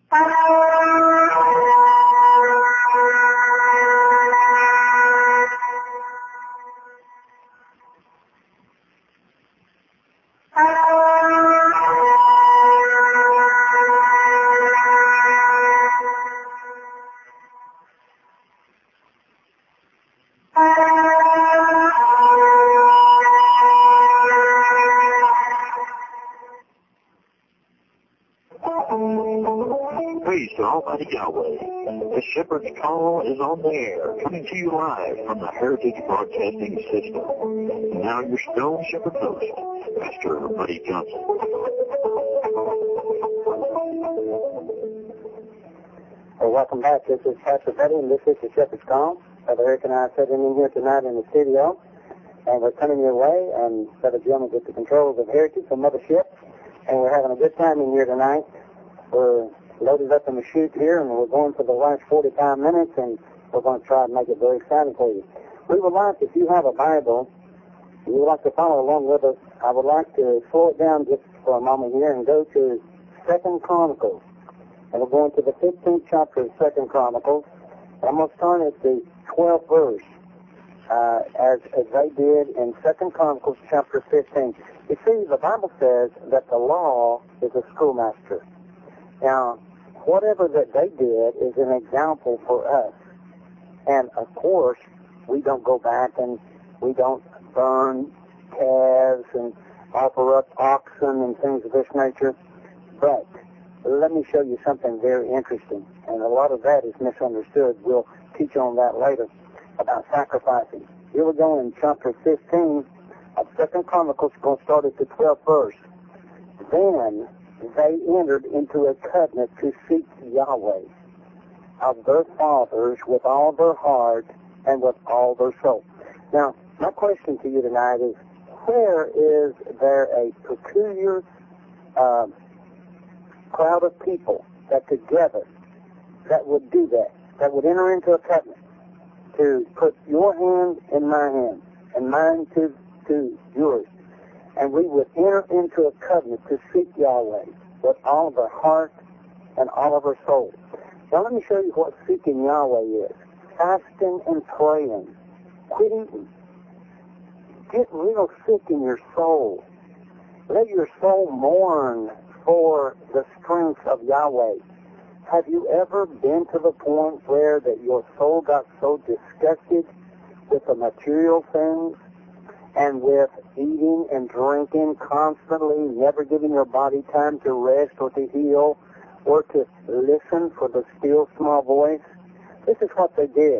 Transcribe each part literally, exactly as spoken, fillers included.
Praise to Almighty Yahweh. The Shepherd's Call is on the air, coming to you live from the Heritage Broadcasting System. And now your Stone Shepherd host, Pastor Buddy Johnson. Well, welcome back. This is Pastor Buddy, and this is the Shepherd's Call. Brother Eric and I are sitting in here tonight in the studio, and we're coming your way, and Brother Jim is at the controls of Heritage, the mothership, and we're having a good time in here tonight. We're loaded up in the chute here, and we're going for the last forty-five minutes, and we're going to try and make it very exciting for you. We would like, if you have a Bible, you would like to follow along with us, I would like to slow it down just for a moment here and go to Second Chronicles. And we're going to the fifteenth chapter of Second Chronicles. And I'm going to start at the twelfth verse, uh, as, as they did in Second Chronicles chapter fifteen. You see, the Bible says that the law is a schoolmaster. Now, whatever that they did is an example for us. And, of course, we don't go back and we don't burn calves and offer up oxen and things of this nature. But let me show you something very interesting. And a lot of that is misunderstood. We'll teach on that later about sacrificing. Here we go in chapter fifteen of Second Chronicles, going to start at the twelfth verse. Then they entered into a covenant to seek Yahweh of their fathers with all their heart and with all their soul. Now, my question to you tonight is, where is there a peculiar uh, crowd of people that together that would do that, that would enter into a covenant to put your hand in my hand and mine to, to yours, and we would enter into a covenant to seek Yahweh with all of our heart and all of our soul. Now let me show you what seeking Yahweh is. Fasting and praying. Quit eating. Get real sick in your soul. Let your soul mourn for the strength of Yahweh. Have you ever been to the point where that your soul got so disgusted with the material things and with eating and drinking constantly, never giving your body time to rest or to heal or to listen for the still small voice? This is what they did.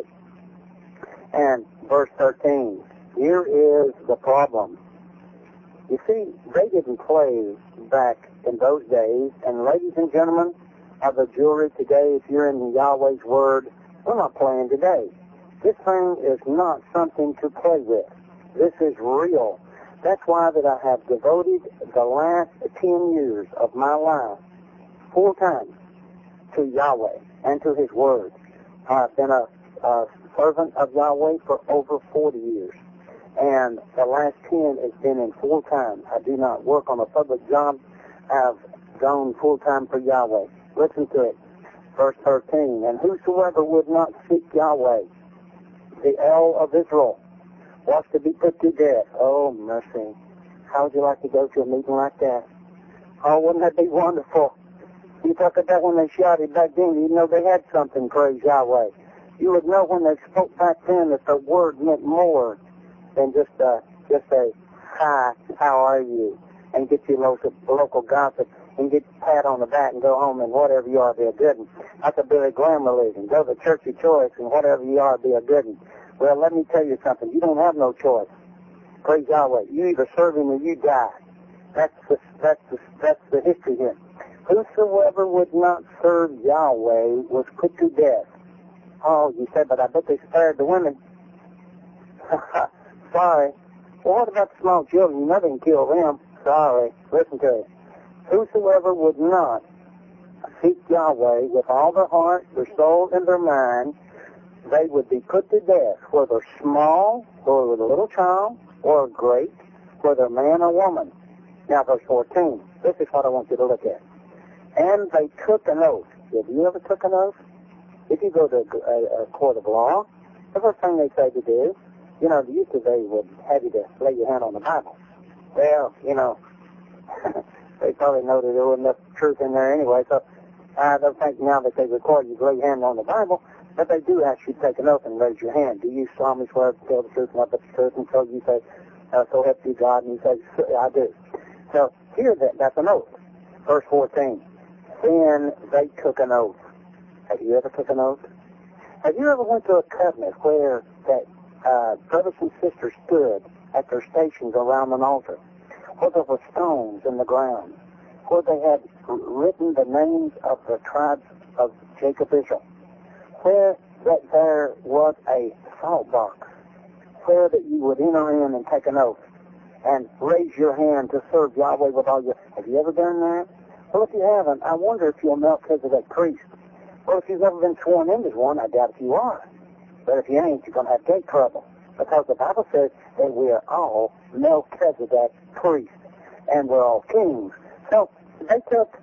And verse thirteen, here is the problem. You see, they didn't play back in those days. And ladies and gentlemen of the jury today, if you're in Yahweh's Word, we're not playing today. This thing is not something to play with. This is real. That's why that I have devoted the last ten years of my life full time to Yahweh and to His Word. I've been a, a servant of Yahweh for over forty years. And the last ten has been in full time. I do not work on a public job. I've gone full time for Yahweh. Listen to it. Verse thirteen. And whosoever would not seek Yahweh, the El of Israel, was to be put to death. Oh, mercy. How would you like to go to a meeting like that? Oh, wouldn't that be wonderful? You talk about when they shouted back then, you know they had something, praise Yahweh. You would know when they spoke back then that the word meant more than just a, just a, hi, how are you? And get your local, local gossip and get a pat on the back and go home and whatever you are, be a good one. That's a Billy Graham religion. Go to church of choice and whatever you are, be a good one. Well, let me tell you something. You don't have no choice. Praise Yahweh. You either serve Him or you die. That's the, that's the, that's the history here. Whosoever would not serve Yahweh was put to death. Oh, you said, but I bet they spared the women. Sorry. Well, what about the small children? You know they can kill them. Sorry. Listen to it. Whosoever would not seek Yahweh with all their heart, their soul, and their mind, they would be put to death, whether small, or with a little child, or great, whether man or woman. Now, verse fourteen. This is what I want you to look at. And they took an oath. Have you ever took an oath? If you go to a, a court of law, the first thing they say to do, you know, the used to they would have you to lay your hand on the Bible. Well, you know, they probably know that there wasn't enough truth in there anyway, so I don't think now that they record you to lay your hand on the Bible, but they do actually take an oath and raise your hand. Do you solemnly swear to tell the truth and nothing but the truth? And so you say, uh, so help you God, and you say, I do. So here, that, that's an oath. Verse fourteen, then they took an oath. Have you ever took an oath? Have you ever went to a covenant where that uh, brothers and sisters stood at their stations around an altar, where there were stones in the ground, where they had written the names of the tribes of Jacob Israel, where that there was a salt box, where that you would enter in and take an oath and raise your hand to serve Yahweh with all your... Have you ever done that? Well, if you haven't, I wonder if you're Melchizedek priest. Well, if you've never been sworn in as one, I doubt if you are. But if you ain't, you're going to have gate trouble. Because the Bible says that we are all Melchizedek priests, and we're all kings. So they took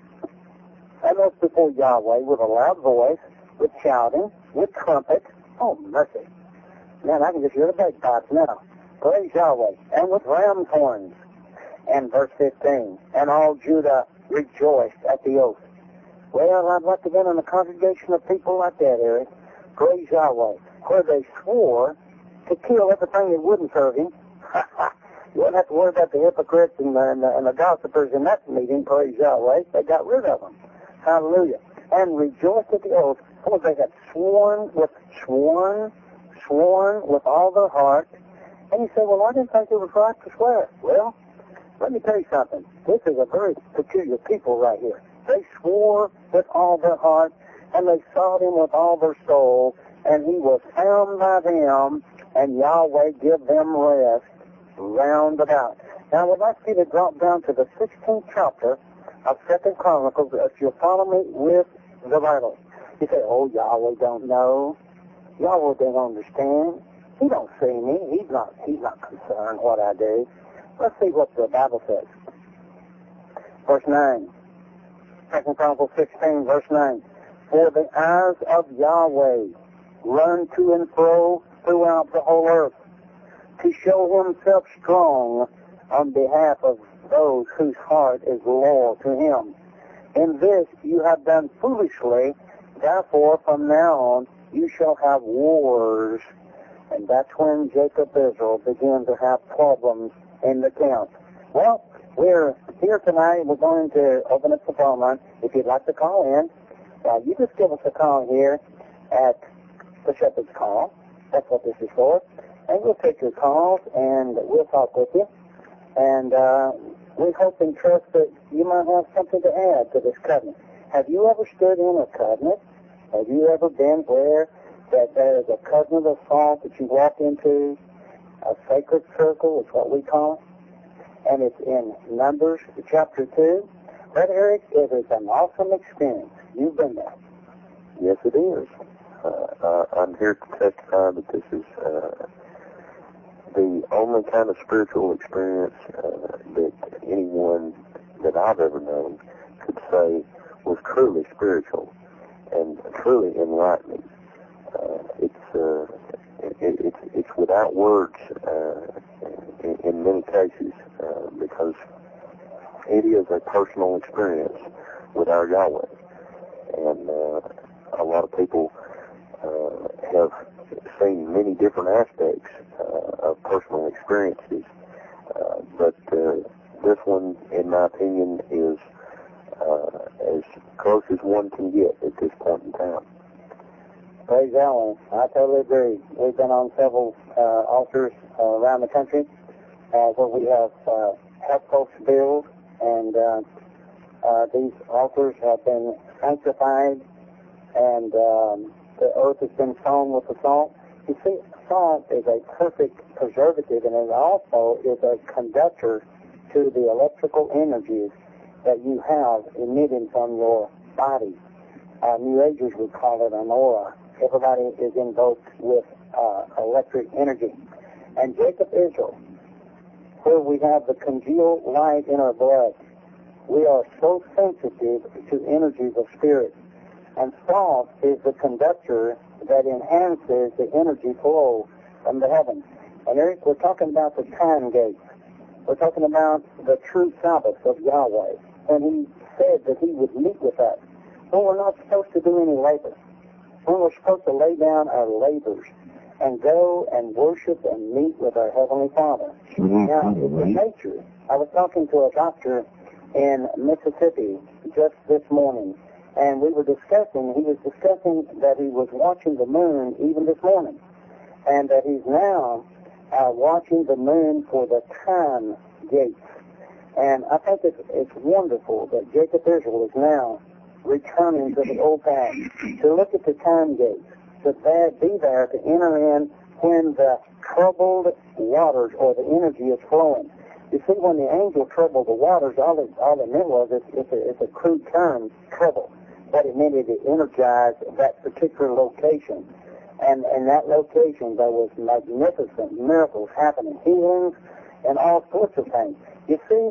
an oath before Yahweh with a loud voice, with shouting, with trumpets. Oh, mercy. Man, I can just hear the bagpipes now. Praise Yahweh. And with ram's horns. And verse fifteen, and all Judah rejoiced at the oath. Well, I'd like to be in a congregation of people like that, Eric. Praise Yahweh. Where they swore to kill everything that wouldn't serve him. You wouldn't have to worry about the hypocrites and the, and, the, and the gossipers in that meeting, praise Yahweh. They got rid of them. Hallelujah. And rejoiced at the oath, for they had sworn with, sworn, sworn with all their heart. And you say, well, I didn't think it was right to swear. Well, let me tell you something. This is a very peculiar people right here. They swore with all their heart, and they sought him with all their soul, and he was found by them, and Yahweh give them rest round about. Now, I would like you to drop down to the sixteenth chapter of Second Chronicles, if you'll follow me with the Bible. You say, oh, Yahweh don't know. Yahweh don't understand. He don't see me. He's not, he's not concerned what I do. Let's see what the Bible says. Verse nine. Second Chronicles sixteen, verse nine. For the eyes of Yahweh run to and fro throughout the whole earth, to show himself strong on behalf of those whose heart is loyal to him. In this you have done foolishly, therefore from now on you shall have wars. And that's when Jacob Israel began to have problems in the camp. Well, we're here tonight. We're going to open up the phone line. If you'd like to call in, uh, you just give us a call here at the Shepherd's Call. That's what this is for. And we'll take your calls, and we'll talk with you. And uh, we hope and trust that you might have something to add to this covenant. Have you ever stood in a covenant? Have you ever been where that there is a covenant of salt that you walk into? A sacred circle is what we call it. And it's in Numbers chapter two. Brother Eric, it is an awesome experience. You've been there. Yes, it is. Uh, uh, I'm here to testify that this is uh, the only kind of spiritual experience uh, that anyone that I've ever known could say was truly spiritual and truly enlightening. Uh, it's, uh, it, it's it's without words uh, in, in many cases uh, because it is a personal experience with our Yahweh. And uh, a lot of people uh, have seen many different aspects uh, of personal experiences. Uh, but uh, this one, in my opinion, is uh, as close as one can get at this point in time. Praise Yahweh. I totally agree. We've been on several uh, altars uh, around the country uh, where we have uh, helped folks build, and uh, uh, these altars have been sanctified, and um, the earth has been sown with the salt. You see, salt is a perfect preservative, and it also is a conductor to the electrical energies that you have emitting from your body. Uh, New Agers would call it an aura. Everybody is invoked with uh, electric energy. And Jacob Israel, where we have the congealed light in our blood, we are so sensitive to energies of spirit And salt is the conductor that enhances the energy flow from the heavens. And Eric, we're talking about the time gates. We're talking about the true Sabbath of Yahweh. And he said that he would meet with us when we're not supposed to do any labor. When we're supposed to lay down our labors and go and worship and meet with our Heavenly Father. Mm-hmm. Now, in nature, I was talking to a doctor in Mississippi just this morning, and we were discussing, he was discussing that he was watching the moon even this morning, and that he's now uh, watching the moon for the time gates. And I think it's, it's wonderful that Jacob Israel is now returning to the old path, to look at the time gates, to be there to enter in when the troubled waters or the energy is flowing. You see, when the angel troubled the waters, all it, all it meant was, it's, it's, a, it's a crude term, trouble. What it meant is it energized that particular location. And in that location, there was magnificent miracles happening, healings, and all sorts of things. You see,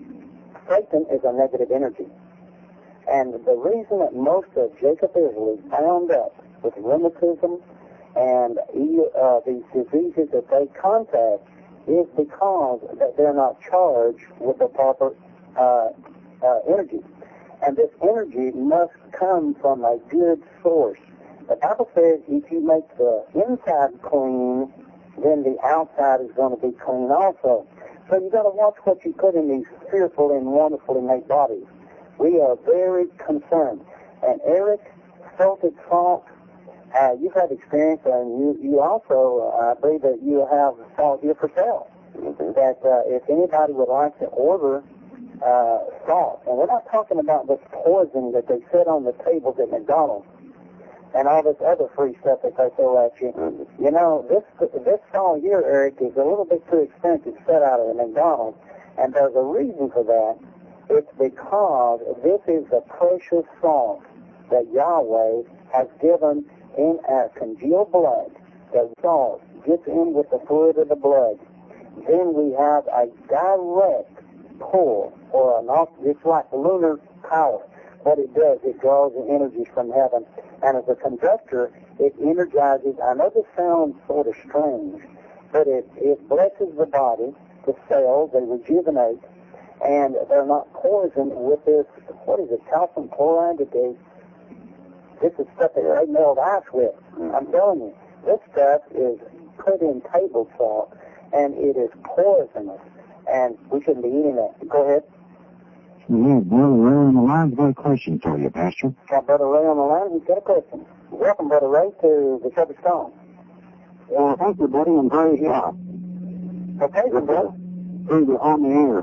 Satan is a negative energy. And the reason that most of Jacob Israel is bound up with rheumatism and uh, these diseases that they contact is because that they're not charged with the proper uh, uh, energy. And this energy must come from a good source. The Bible says if you make the inside clean, then the outside is going to be clean also. So you've got to watch what you put in these fearful and wonderfully made bodies. We are very concerned. And Eric, salted salt, uh, you've had experience, and you, you also, uh, I believe that you have salt here for sale. Mm-hmm. That uh, if anybody would like to order uh, salt, and we're not talking about this poison that they set on the tables at McDonald's and all this other free stuff that they throw at you. Mm-hmm. You know, this this salt here, Eric, is a little bit too expensive set out of the McDonald's, and there's a reason for that. It's because this is the precious salt that Yahweh has given in our congealed blood. The salt gets in with the fluid of the blood. Then we have a direct pull, or an off, it's like lunar power. What it does, it draws the energies from heaven. And as a conductor, it energizes. I know this sounds sort of strange, but it, it blesses the body, the cells, they rejuvenate, and they're not poisoned with this, what is it, calcium chloride that they, this is stuff that they melt ice with. I'm telling you, this stuff is put in table salt, and it is poisonous, and we shouldn't be eating it. Go ahead. Yeah, Brother Ray on the line's got a question for you, Pastor. Got Brother Ray on the line? He's got a question. Welcome, Brother Ray, to the Shepherd's Call. Well, thank you, buddy, and very, yeah. Okay, good, brother. You're on the air.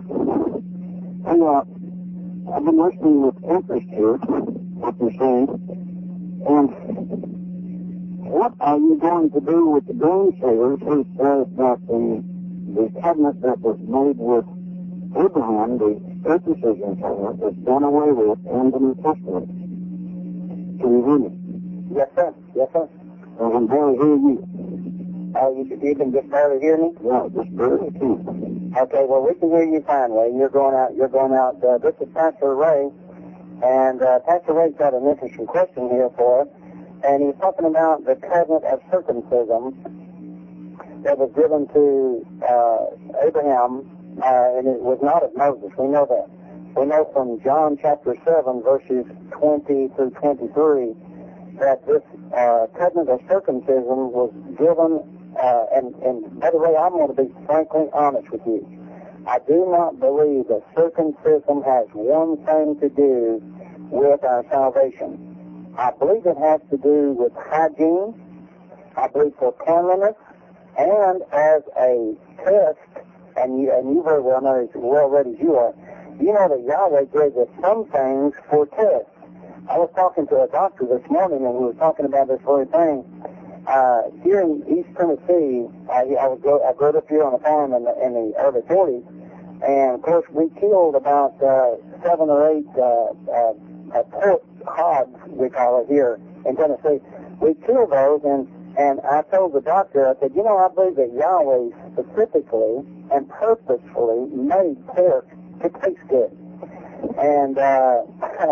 Hey, uh, I've been listening with interest here, what you're saying, and what are you going to do with the gainsayers who says that the, the covenant that was made with Abraham, the circumcision covenant, is done away with in the New Testament? Can you hear me? Yes, sir. Yes, sir. I can barely hear you. Oh, you, you can just barely hear me? Yeah, just barely too. Okay, well, we can hear you fine, Ray. You're going out, you're going out. Uh, this is Pastor Ray, and uh, Pastor Ray's got an interesting question here for us, and he's talking about the covenant of circumcision that was given to uh, Abraham, uh, and it was not of Moses. We know that. We know from John chapter seven, verses twenty through twenty-three, that this uh, covenant of circumcision was given. Uh, and, and by the way, I'm going to be frankly honest with you. I do not believe that circumcision has one thing to do with our salvation. I believe it has to do with hygiene. I believe for cleanliness, and as a test, and you, and you very well know as well read as you are, you know that Yahweh gave us some things for tests. I was talking to a doctor this morning, and we were talking about this very thing. Uh, here in East Tennessee, I, I, was go, I grew up here on a farm in the, in the early forties, and of course we killed about uh, seven or eight uh, uh, uh, pork hogs, we call it here in Tennessee. We killed those, and, and I told the doctor, I said, you know, I believe that Yahweh specifically and purposefully made pork to taste good. And uh,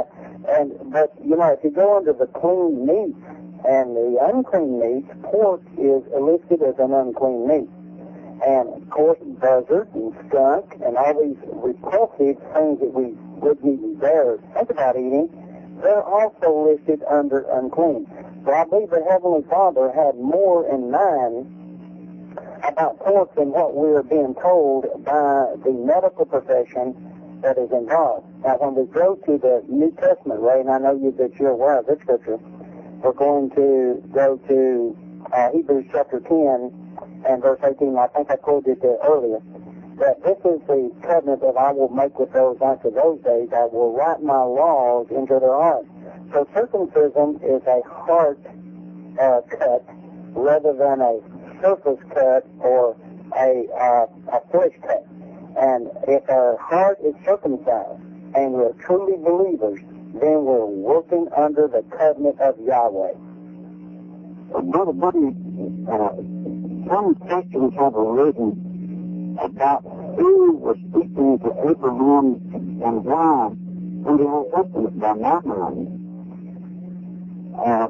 And, but, you know, if you go under the clean meats and the unclean meats, pork is listed as an unclean meat. And, of course, buzzard and skunk and all these repulsive things that we wouldn't even dare think about eating, they're also listed under unclean. So I believe the Heavenly Father had more in mind about pork than what we are being told by the medical profession that is involved. Now, when we go to the New Testament, Ray, and I know you that you're aware of this scripture, we're going to go to uh, Hebrews chapter ten and verse eighteen. I think I quoted it earlier. That this is the covenant that I will make with those after those days. I will write my laws into their hearts. So circumcision is a heart uh, cut rather than a surface cut or a, uh, a flesh cut. And if our heart is circumcised and we're truly believers, then we're working under the covenant of Yahweh. Uh, Brother Buddy, uh, some questions have arisen about who was speaking to Abraham and why in the Old Testament by my mind. Uh,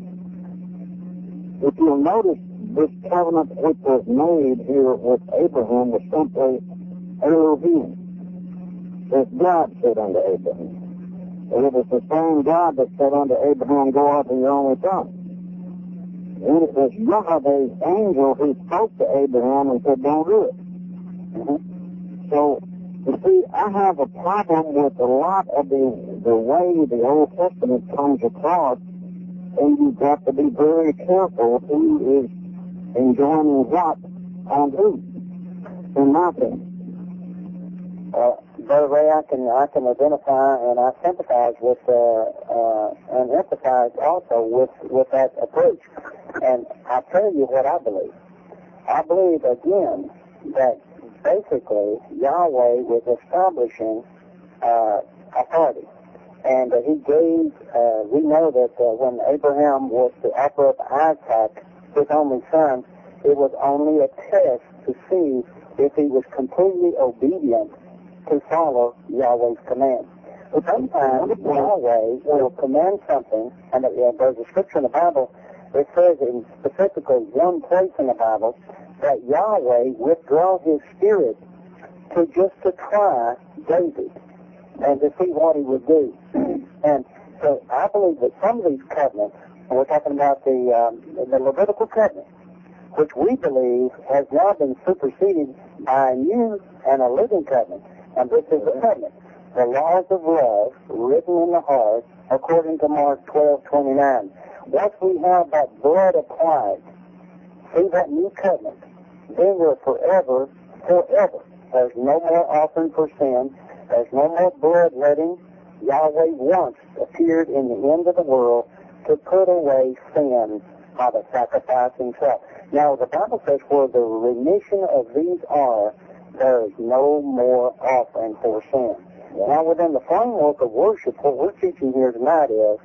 if you'll notice, this covenant which was made here with Abraham was simply Elohim. As God said unto Abraham. It was the same God that said unto Abraham, go out to your only son. And it was Yahweh's angel who spoke to Abraham and said, don't do it. Mm-hmm. So, you see, I have a problem with a lot of the, the way the Old Testament comes across, and you've got to be very careful who is enjoining what on who, in my opinion. Uh, Brother Ray, I can, I can identify and I sympathize with uh, uh, and empathize also with, with that approach. And I'll tell you what I believe. I believe, again, that basically Yahweh was establishing uh, authority. And uh, he gave, uh, we know that uh, when Abraham was to offer up Isaac, his only son, it was only a test to see if he was completely obedient to follow Yahweh's command. But sometimes Yahweh will command something, and uh, there's a scripture in the Bible that says in specifically one place in the Bible that Yahweh withdraws his spirit to just to try David and to see what he would do. And so I believe that some of these covenants, and we're talking about the, um, the Levitical covenant, which we believe has now been superseded by a new and a living covenant. And this is the covenant, the laws of love written in the heart, according to Mark twelve twenty-nine. Once we have that blood applied through that new covenant, then we're forever, forever. There's no more offering for sin. There's no more bloodletting. Yahweh once appeared in the end of the world to put away sin by the sacrifice himself. Now, the Bible says where the remission of these are, there is no more offering for sin. Now, within the framework of worship, what we're teaching here tonight is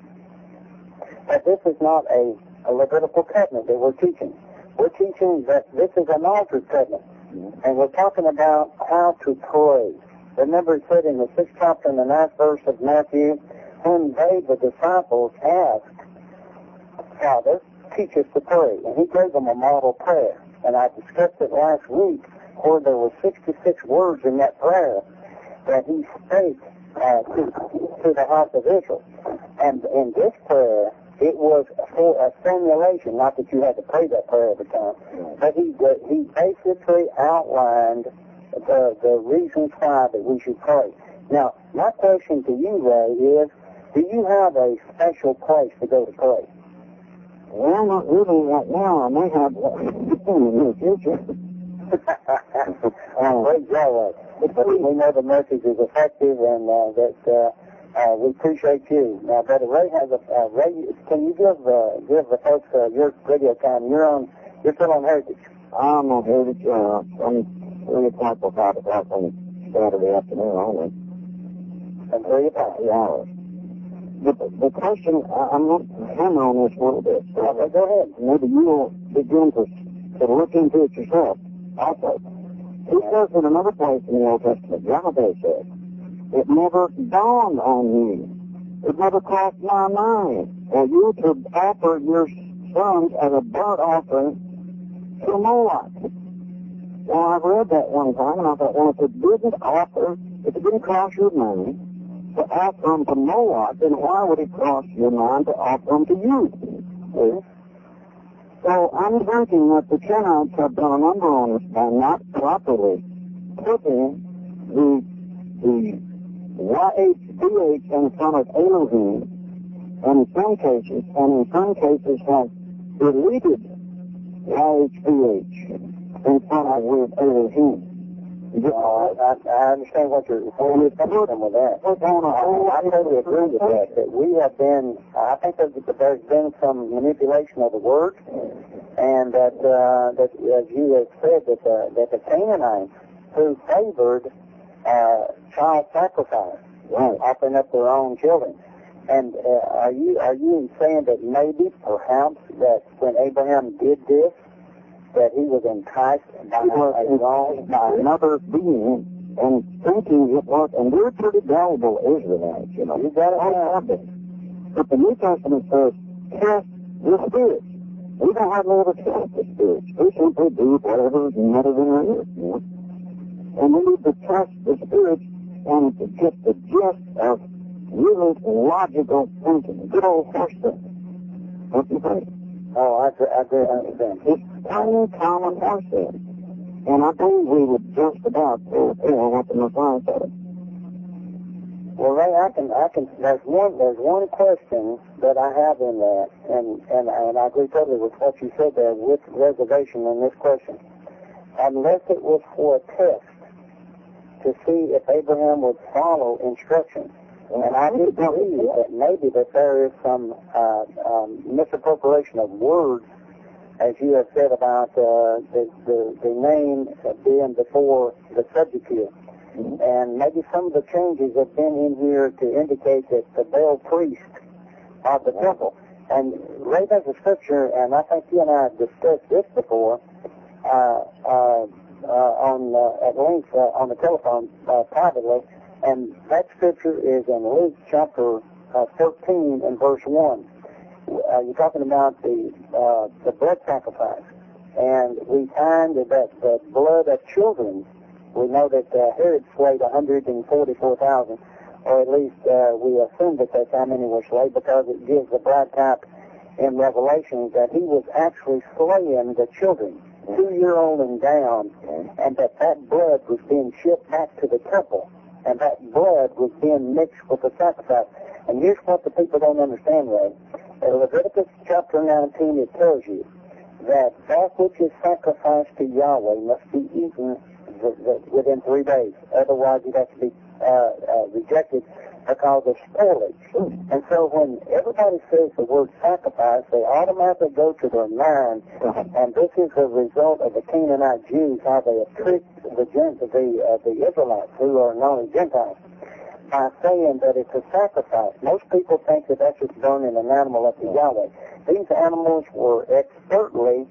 that this is not a, a Levitical covenant that we're teaching. We're teaching that this is an altered covenant. And we're talking about how to pray. Remember it said in the sixth chapter and the ninth verse of Matthew, when they, the disciples, asked, Father, teach us to pray. And he gave them a model prayer. And I discussed it last week where there were sixty-six words in that prayer that he spake uh, to, to the house of Israel. And in this prayer, it was for a simulation, not that you had to pray that prayer every time, but he, he basically outlined the, the reasons why that we should pray. Now, my question to you, Ray, is, do you have a special place to go to pray? Well, not really right now. I may have one in the near future. uh, Praise Yahweh. But we know the message is effective and uh, that uh, uh, we appreciate you. Now, Brother Ray has a, uh, Ray, can you give, uh, give the folks uh, your radio time? You're on, you're still on Heritage. I'm on Heritage. Uh, I'm three o'clock or five o'clock on Saturday afternoon only. And three o'clock? Three hours. The, the question, I, I'm going to hammer on this a little bit. So okay, go ahead. Maybe you'll begin to, to look into it yourself also. He says in another place in the Old Testament, Yahweh said, it never dawned on you it never crossed my mind for you to offer your sons as a burnt offering to Moloch. Well, I've read that one time, and I thought, well, if it didn't offer, if it didn't cross your mind to offer them to Moloch, then why would it cross your mind to offer them to you? See? So I'm thinking that the Kenites have done a number on us by not properly putting the the Y H V H in front of Elohim, and in some cases, and in some cases have deleted Y H V H in front of with Elohim. Uh, I, I understand what you're saying with that. I, I totally agree with that. That we have been, I think that there's been some manipulation of the word, and that uh, that as you have said, that the, that the Canaanites who favored uh, child sacrifice, right, offering up their own children. And uh, are you are you saying that maybe, perhaps, that when Abraham did this, that he was enticed by, was a wrong, by another being and thinking it was, and we're pretty gullible Israelites, you know. You got it right. But the New Testament says, test the spirits. We don't have to test the spirits. We simply do whatever is netted in our ears, you know. And we need to test the spirits and to get the gist of really logical thinking. Good old horse thinking. What do you think? Oh, I, I agree one hundred percent. It's plain common horse thinking. And I believe we would just about fulfill what the Messiah said. Well, Ray, I can, I can, there's one, there's one question that I have in that, and, and, and I agree totally with what you said there, with reservation in this question. Unless it was for a test to see if Abraham would follow instructions. And I do believe that maybe that there is some uh, um, misappropriation of words, as you have said about uh, the, the, the name being before the subject here. Mm-hmm. And maybe some of the changes have been in here to indicate that the Baal priest of the temple. And Ray, there's a scripture, and I think you and I have discussed this before, uh, uh, uh, on uh, at length uh, on the telephone uh, privately. And that scripture is in Luke chapter uh, thirteen and verse one. Uh, you're talking about the uh, the blood sacrifice. And we find that the blood of children, we know that uh, Herod slayed one hundred forty-four thousand, or at least uh, we assume that that's how many were slain, because it gives the bride type in Revelation that he was actually slaying the children, two-year-old and down, and that that blood was being shipped back to the temple. And that blood was being mixed with the sacrifice. And here's what the people don't understand, Ray. In Leviticus chapter nineteen, it tells you that that which is sacrificed to Yahweh must be eaten within three days. Otherwise, it has to be uh, uh, rejected because of spoilage. And so when everybody says the word sacrifice, they automatically go to their mind, and this is a result of the Canaanite Jews, how they have tricked the the, uh, the Israelites, who are known as Gentiles, by saying that it's a sacrifice. Most people think that that's just burning an animal up to Yahweh. These animals were expertly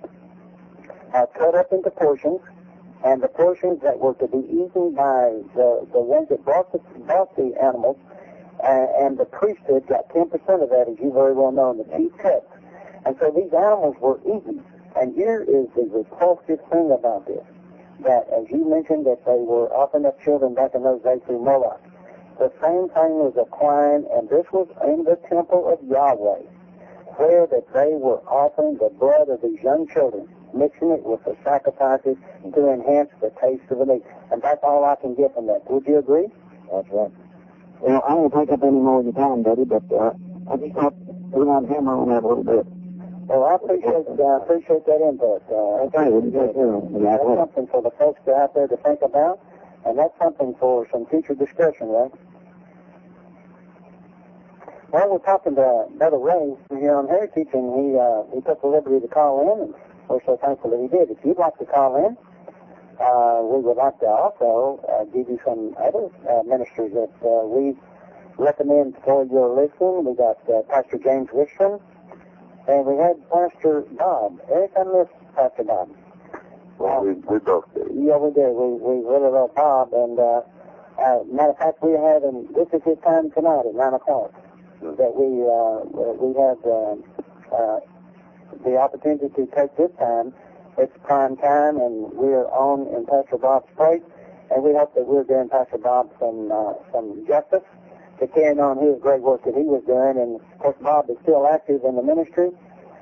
uh, cut up into portions, and the portions that were to be eaten by the, the ones that brought the, brought the animals, uh, and the priesthood got ten percent of that, as you very well know, in the chief cuts. And so these animals were eaten. And here is the repulsive thing about this, that as you mentioned that they were offering up children back in those days through Moloch. The same thing was applying, and this was in the temple of Yahweh, where that they were offering the blood of these young children, mixing it with the sacrifices to enhance the taste of the meat. And that's all I can get from that. Would you agree? That's right. Well, I won't take up any more of your time, Betty, but uh, I just thought we might hammer on that a little bit. Well, I appreciate uh, appreciate that input. Uh, okay, well, that's that's something for the folks out there to think about, and that's something for some future discussion, right? Well, we're talking to Brother Ray here on Heritage, and he uh, he took the liberty to call in, and we're so thankful that he did. If you'd like to call in, uh, we would like to also uh, give you some other uh, ministers that uh, we recommend for your listening. We got uh, Pastor James Richmond, and we had Pastor Bob. Eric, I miss Pastor Bob. Well, we, we both did. Yeah, we did. We, we really love Bob, and uh, uh, matter of fact, we're having, this is his time tonight at nine o'clock. that we uh, we had uh, uh, the opportunity to take this time. It's prime time, and we're on in Pastor Bob's place, and we hope that we're doing Pastor Bob some uh, some justice to carrying on his great work that he was doing. And of course, Bob is still active in the ministry.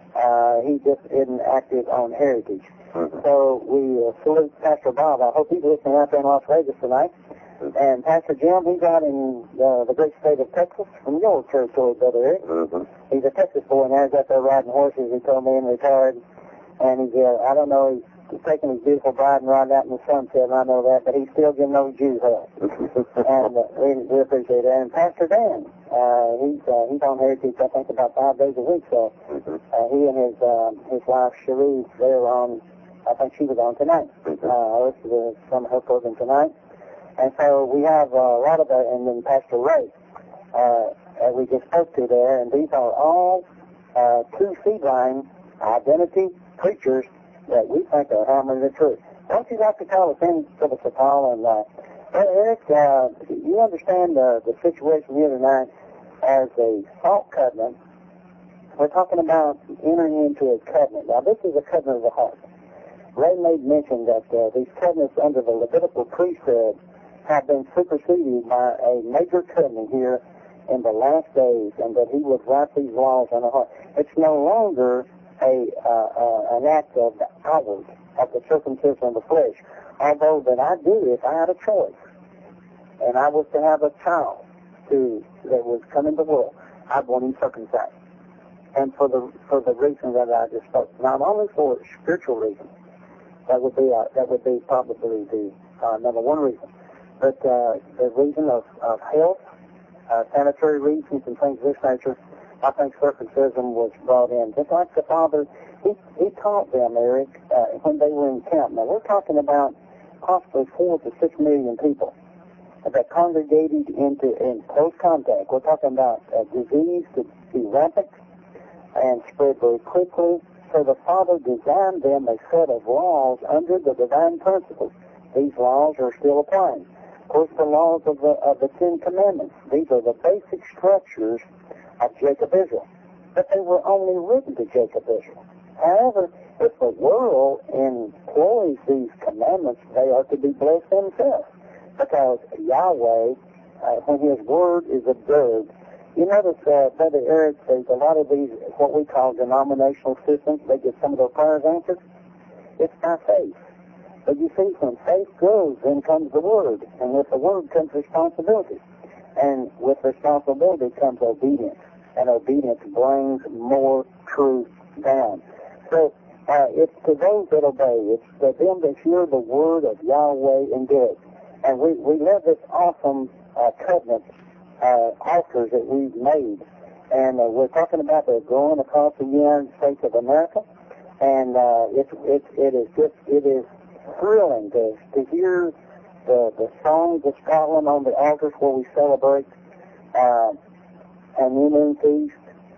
Uh, he just isn't active on Heritage. Mm-hmm. So we uh, salute Pastor Bob. I hope he's listening out there in Las Vegas tonight. Mm-hmm. And Pastor Jim, he's out in uh, the great state of Texas, from your territory, Brother Eric. Mm-hmm. He's a Texas boy now. He's out there riding horses, he told me, and retired. And he's, uh, I don't know, he's taking his beautiful bride and riding out in the sunset, and I know that, but he's still getting those Jews help. And uh, we, we appreciate that. And Pastor Dan, uh, he's uh, he's on Heritage, I think, about five days a week. So uh, he and his uh, his wife, Cherie, they're on, I think she was on tonight. Uh, I listened to some of her program tonight. And so we have uh, a lot of that, and then Pastor Ray, uh, that we just spoke to there, and these are all uh, two seed line identity preachers that we think are hammering the truth. Don't you like to call us in, give us a call? And uh, well, Eric, uh, you understand uh, the situation here tonight as a salt covenant. We're talking about entering into a covenant. Now, this is a covenant of the heart. Ray made mention that uh, these covenants under the Levitical priesthood have been superseded by a major covenant here in the last days, and that he would write these laws on the heart. It's no longer a uh, uh, an act of outward, of the circumcision of the flesh, although that I do, if I had a choice, and I was to have a child who that was coming to the world, I'd want him circumcised. And for the for the reason that I just spoke, not only for spiritual reasons, that would be uh, that would be probably the uh, number one reason, but uh, the reason of, of health, uh, sanitary reasons, and things of this nature. I think circumcision was brought in. Just like the Father, he, he taught them, Eric, uh, when they were in camp. Now, we're talking about possibly four to six million people that congregated into in close contact. We're talking about uh, disease to be rampant and spread very quickly. So the Father designed them a set of laws under the divine principles. These laws are still applying. Of course, the laws of the, of the Ten Commandments. These are the basic structures of Jacob Israel. But they were only written to Jacob Israel. However, if the world employs these commandments, they are to be blessed themselves. Because Yahweh, uh, when his word is observed, you notice, uh, Brother Eric, there's a lot of these, what we call denominational systems, they get some of their prayers answered. It's by faith. But you see, when faith grows, then comes the word. And with the word comes responsibility. And with responsibility comes obedience. And obedience brings more truth down. So uh, it's to those that obey. It's to them that hear the word of Yahweh and do it. And we, we live this awesome uh, covenant uh, altars that we've made. And uh, we're talking about the going across the United States of America. And uh, it's, it's, it is just, it is thrilling to, to hear the, the songs of Scotland on the altars where we celebrate uh, a new moon feast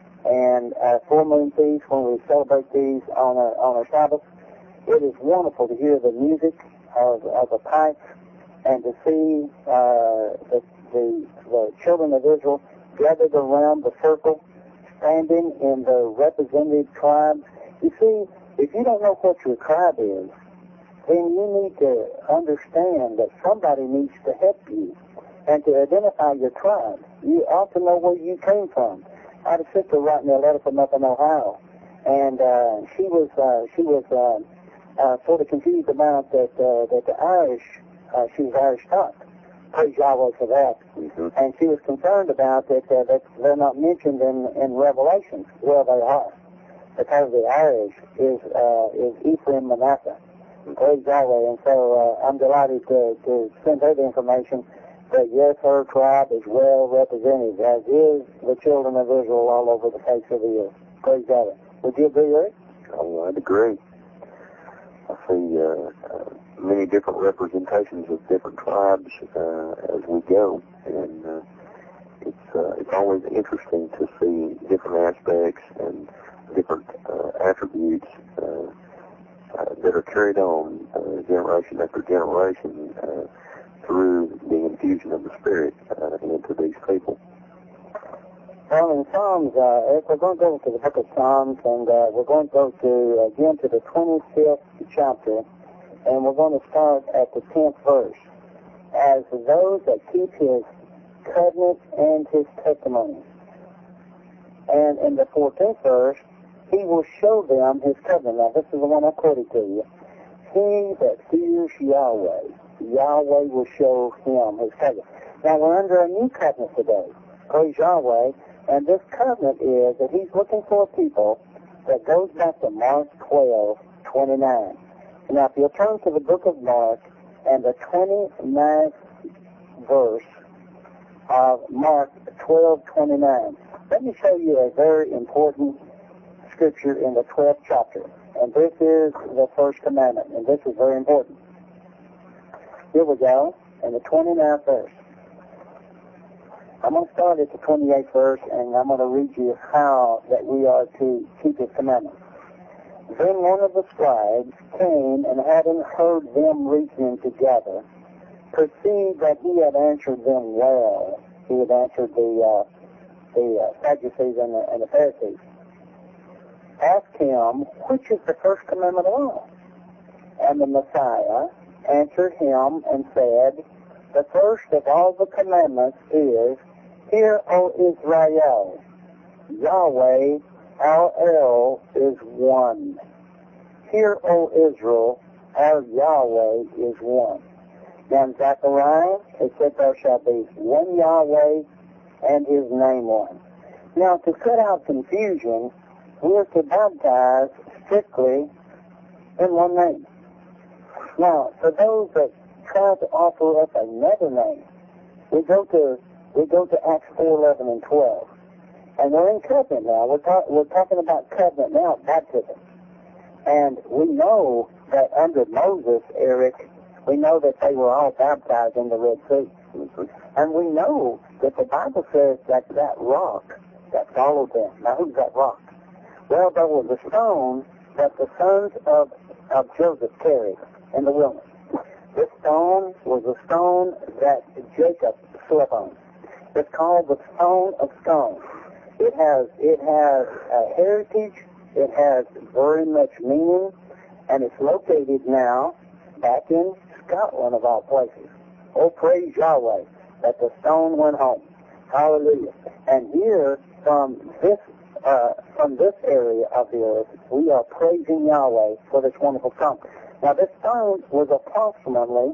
and a full moon feast when we celebrate these on a, on a Sabbath. It is wonderful to hear the music of, of the pipes and to see uh, the, the, the children of Israel gathered around the circle, standing in the representative tribes. You see, if you don't know what your tribe is, then you need to understand that somebody needs to help you and to identify your tribe. You ought to know where you came from. I had a sister writing me a letter from up in Ohio, and uh, she was uh, she was uh, uh, sort of confused about that uh, that the Irish, uh, she was Irish stock. Praise Yahweh for that. Mm-hmm. And she was concerned about that, uh, that they're not mentioned in, in Revelation. Well, they are. Because the Irish is uh, is Ephraim Manasseh. Praise Yahweh. And so uh, I'm delighted to, to send her the information that yes, her tribe is well represented, as is the children of Israel all over the face of the earth. Praise Yahweh. Would you agree, Eric? Oh, I'd agree. I see uh, uh, many different representations of different tribes uh, as we go, and uh, it's uh, it's always interesting to see different aspects and different uh, attributes uh, uh, that are carried on uh, generation after generation uh, through the infusion of the Spirit uh, into these people. Well, in Psalms, uh, Eric, we're going to go to the book of Psalms, and uh, we're going to go to, again, to the twenty-fifth chapter, and we're going to start at the tenth verse. As those that keep his covenant and his testimonies. And in the fourteenth verse, he will show them his covenant. Now, this is the one I quoted to you. He that fears Yahweh, Yahweh will show him his covenant. Now, we're under a new covenant today. Praise Yahweh. And this covenant is that he's looking for a people that goes back to Mark twelve twenty-nine. Now, if you'll turn to the book of Mark and the twenty-ninth verse of Mark twelve twenty-nine, let me show you a very important scripture in the twelfth chapter. And this is the first commandment, and this is very important. Here we go, in the twenty-ninth verse. I'm going to start at the twenty-eighth verse, and I'm going to read you how that we are to keep his commandments. Then one of the scribes came, and having heard them reasoning together, perceived that he had answered them well. He had answered the uh, the uh, Sadducees and the, and the Pharisees. Asked him, which is the first commandment of all? And the Messiah answered him and said, the first of all the commandments is, Hear, O Israel, Yahweh, our El, is one. Hear, O Israel, our Yahweh is one. Now in Zechariah, it said there shall be one Yahweh and his name one. Now to cut out confusion, we're to baptize strictly in one name. Now, for those that try to offer up another name, we go to we go to Acts four eleven and twelve, and we're in covenant now. We're talk, we're talking about covenant now, baptism, and we know that under Moses, Eric, we know that they were all baptized in the Red Sea, and we know that the Bible says that that rock that followed them. Now, who's that rock? Well, there was a stone that the sons of of Joseph carried in the wilderness. This stone was a stone that Jacob slept on. It's called the Stone of Stones. It has it has a heritage. It has very much meaning, and it's located now back in Scotland, of all places. Oh, praise Yahweh that the stone went home. Hallelujah! And here from this uh, from this area of the earth, we are praising Yahweh for this wonderful stone. Now, this stone was approximately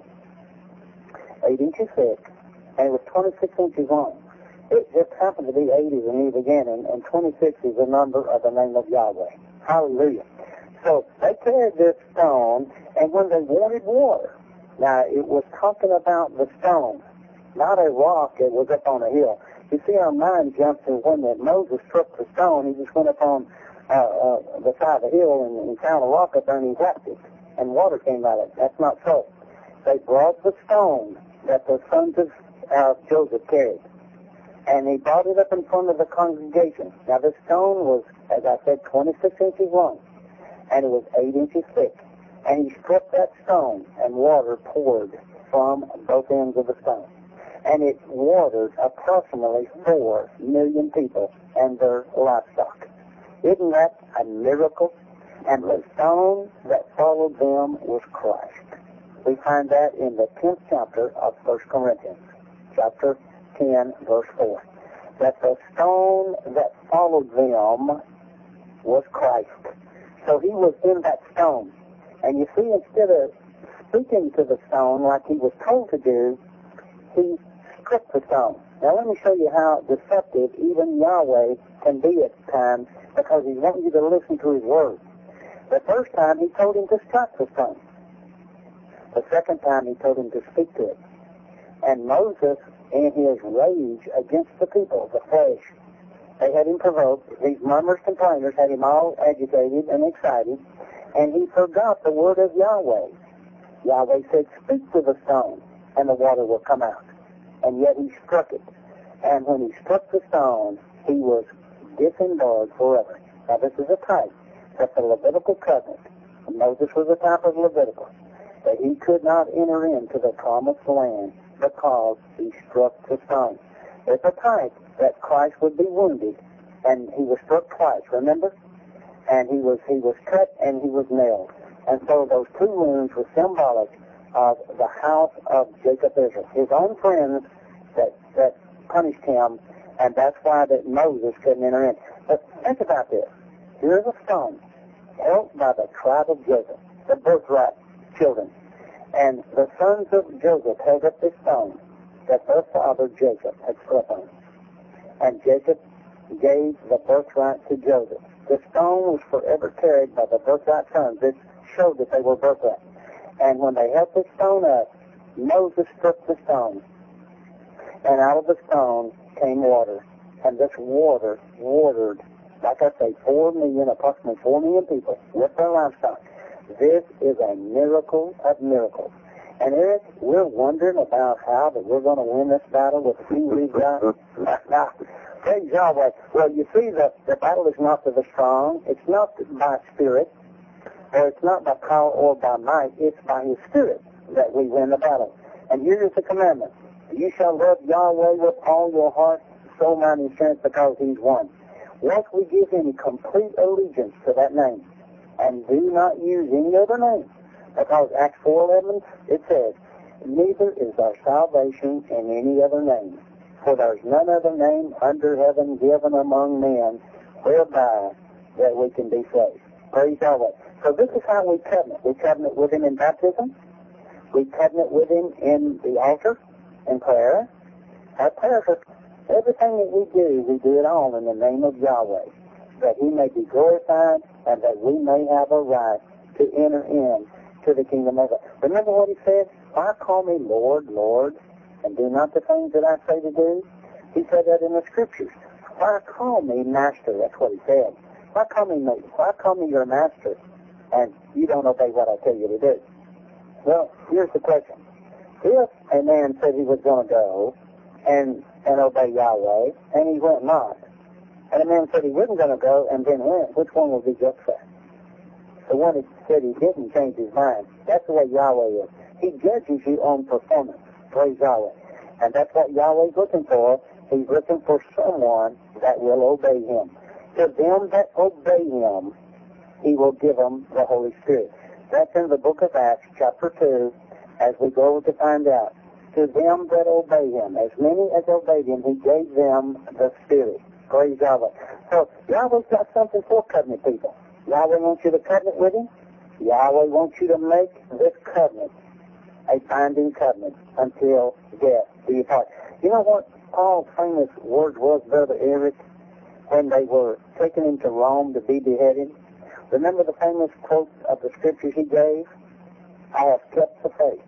eight inches thick, and it was twenty-six inches long. It just happened to be eight in the beginning, and twenty-six is the number of the name of Yahweh. Hallelujah. So they carried this stone, and when they wanted water, now it was talking about the stone, not a rock that was up on a hill. You see, our mind jumps to when that Moses struck the stone, he just went up on uh, uh, the side of the hill and, and found a rock up there and he whacked it, and water came out of it. That's not so. They brought the stone that the sons of uh, Joseph carried, and he brought it up in front of the congregation. Now, this stone was, as I said, twenty-six inches long, and it was eight inches thick. And he struck that stone, and water poured from both ends of the stone. And it watered approximately four million people and their livestock. Isn't that a miracle? And the stone that followed them was Christ. We find that in the tenth chapter of First Corinthians, chapter ten, verse four. That the stone that followed them was Christ. So he was in that stone. And you see, instead of speaking to the stone like he was told to do, he struck the stone. Now let me show you how deceptive even Yahweh can be at times, because he wants you to listen to his word. The first time he told him to strike the stone. The second time he told him to speak to it. And Moses, in his rage against the people, the flesh, they had him provoked. These murmurers, complainers had him all agitated and excited, and he forgot the word of Yahweh. Yahweh said, speak to the stone, and the water will come out. And yet he struck it. And when he struck the stone, he was disembarred forever. Now this is a type that the Levitical covenant, Moses was a type of Levitical, that he could not enter into the promised land because he struck the stone. It's a type that Christ would be wounded, and he was struck twice, remember? And he was he was cut and he was nailed. And so those two wounds were symbolic of the house of Jacob Israel, his own friends that, that punished him, and that's why that Moses couldn't enter in. But think about this. Here's a stone held by the tribe of Jacob, the birthright children. And the sons of Joseph held up this stone that their father Jacob had slept on. And Jacob gave the birthright to Joseph. The stone was forever carried by the birthright sons. This showed that they were birthright. And when they held this stone up, Moses struck the stone. And out of the stone came water. And this water watered, like I say, four million, approximately four million people with their livestock. This is a miracle of miracles. And Eric, we're wondering about how that we're going to win this battle with the few we've got. Now, praise Yahweh. Well, you see that the battle is not for the strong. It's not by spirit, or it's not by power or by might. It's by His Spirit that we win the battle. And here is the commandment. You shall love Yahweh with all your heart, soul, mind, and strength, because He's one. Once we give Him complete allegiance to that name, and do not use any other name, because Acts four eleven, it says, neither is our salvation in any other name, for there is none other name under heaven given among men whereby that we can be saved. Praise Yahweh. So this is how we covenant. We covenant with Him in baptism. We covenant with Him in the altar, in prayer. Our prayers are, everything that we do, we do it all in the name of Yahweh, that He may be glorified and that we may have a right to enter in to the kingdom of God. Remember what He said? Why call me Lord, Lord, and do not the things that I say to do? He said that in the Scriptures. Why call me Master? That's what He said. Why call me Why call me your Master, and you don't obey what I tell you to do? Well, here's the question. If a man said he was going to go and, and obey Yahweh, and he went not, and a man said he wasn't going to go and then went, which one will be justified? The one that said he didn't change his mind. That's the way Yahweh is. He judges you on performance. Praise Yahweh. And that's what Yahweh's looking for. He's looking for someone that will obey Him. To them that obey Him, He will give them the Holy Spirit. That's in the book of Acts, chapter two, as we go to find out. To them that obey Him, as many as obeyed Him, He gave them the Spirit. Praise Yahweh. So Yahweh's got something for covenant people. Yahweh wants you to covenant with Him. Yahweh wants you to make this covenant a binding covenant until death do you part. You know what Paul's famous words was, Brother Eric, when they were taken into Rome to be beheaded? Remember the famous quote of the Scriptures he gave? I have kept the faith.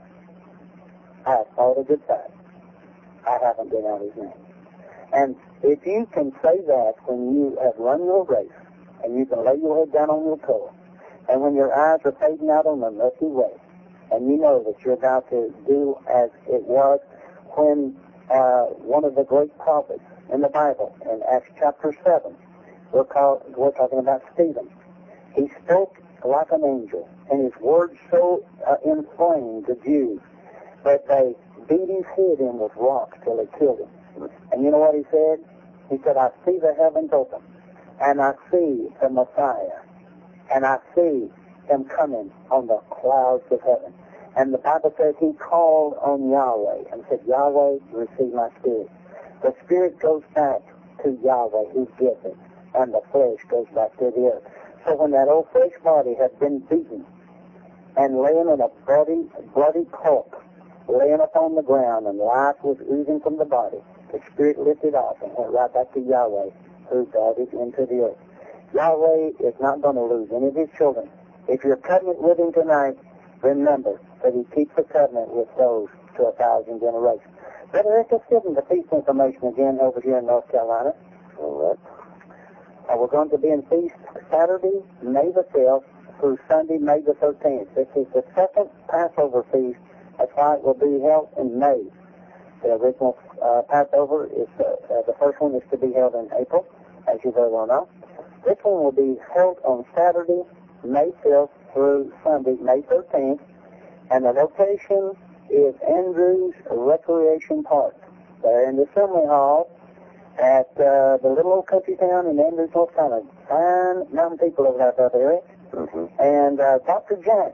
I have fought a good fight. I haven't been out His name. And if you can say that when you have run your race, and you can lay your head down on your pillow, and when your eyes are fading out on the Milky Way, and you know that you're about to do as it was when uh, one of the great prophets in the Bible, in Acts chapter seven, we're, called, we're talking about Stephen. He spoke like an angel, and his words so uh, inflamed the Jews that they beat his head in with rocks till they killed him. And you know what he said? He said, I see the heavens open, and I see the Messiah, and I see Him coming on the clouds of heaven. And the Bible says He called on Yahweh and said, Yahweh, receive my spirit. The spirit goes back to Yahweh who gives it, and the flesh goes back to the earth. So when that old flesh body had been beaten and laying in a bloody, bloody pulp, laying upon the ground, and life was oozing from the body, the spirit lifted off and went right back to Yahweh who brought it into the earth. Yahweh is not going to lose any of His children. If you're covenant with Him tonight, remember that He keeps the covenant with those to a thousand generations. Brother Rick, let's give them the feast information again over here in North Carolina. All right. Uh, we're going to be in feast Saturday, May the fifth, through Sunday, May the thirteenth. This is the second Passover feast. That's why it will be held in May. The original uh, Passover is uh, uh, the first one is to be held in April, as you very well know. This one will be held on Saturday, May fifth through Sunday, May thirteenth, and the location is Andrews Recreation Park. They're in the Assembly Hall, at uh, the little old country town in Andrews, North Carolina. Fine mountain people over there, that area. Mm-hmm. And uh, Doctor Jack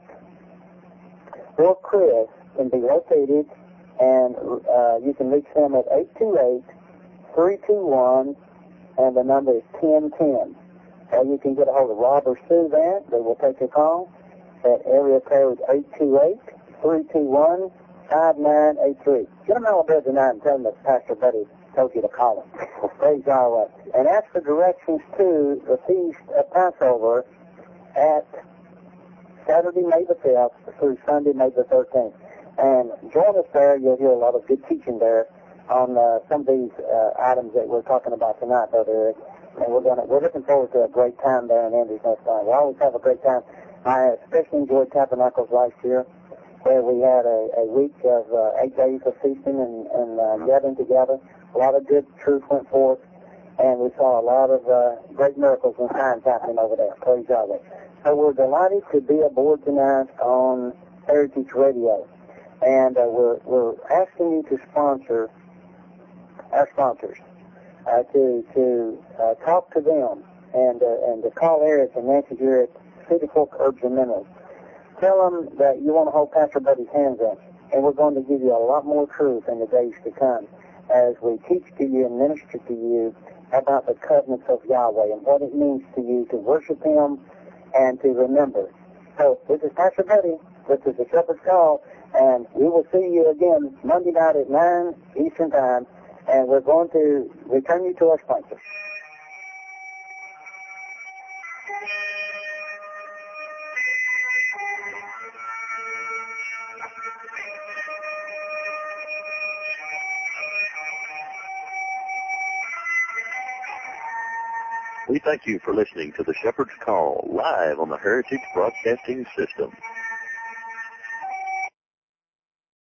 or Chris can be located, and uh, you can reach them at eight two eight, three two one, and the number is ten ten. Or you can get a hold of Rob or Sue there. They will take your call at area code eight two eight, three two one, five nine eight three. Get them out there tonight and tell them that Pastor Buddy told you to call him. Praise Yahweh. And ask for directions to the Feast of Passover at Saturday, May the fifth through Sunday, May the thirteenth. And join us there. You'll hear a lot of good teaching there on uh, some of these uh, items that we're talking about tonight, Brother Eric. And we're gonna we're looking forward to a great time there in Andrews, North Carolina. We always have a great time. I especially enjoyed Tabernacles last year, where we had a, a week of uh, eight days of feasting and, and uh, gathering together. A lot of good truth went forth, and we saw a lot of uh, great miracles and signs happening over there. Praise Yahweh. So we're delighted to be aboard tonight on Heritage Radio, and uh, we're we're asking you to sponsor our sponsors. Uh, to to uh, talk to them and uh, and to call Eric and Nancy here at City Fork Herbs and Minerals. Tell them that you want to hold Pastor Buddy's hands up, and we're going to give you a lot more truth in the days to come as we teach to you and minister to you about the covenants of Yahweh and what it means to you to worship Him and to remember. So this is Pastor Buddy. This is the Shepherd's Call, and we will see you again Monday night at nine Eastern Time. And we're going to return you to our sponsors. We thank you for listening to the Shepherd's Call live on the Heritage Broadcasting System.